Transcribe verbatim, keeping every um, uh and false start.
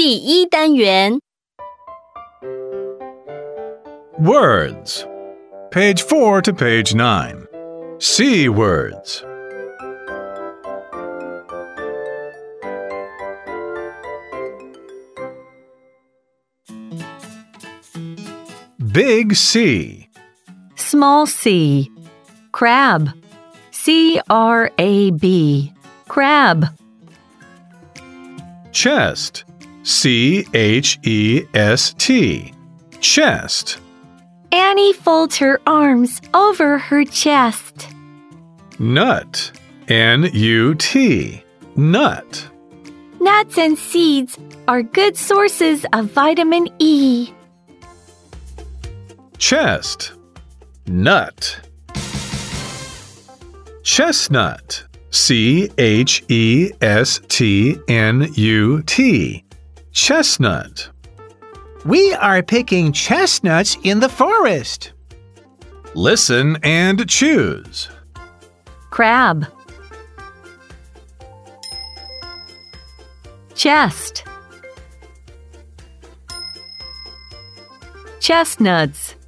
第一单元 Words. Page four to page nine. C words. Big C. Small c. Crab. C R A B. Crab. Chest. C H E S T. Chest. Annie folds her arms over her chest. Nut. N U T. Nut. Nuts and seeds are good sources of vitamin E. Chest. Nut. Chestnut. C H E S T N U T. Chestnut. We are picking chestnuts in the forest. Listen and choose. Crab. Chest. Chestnuts.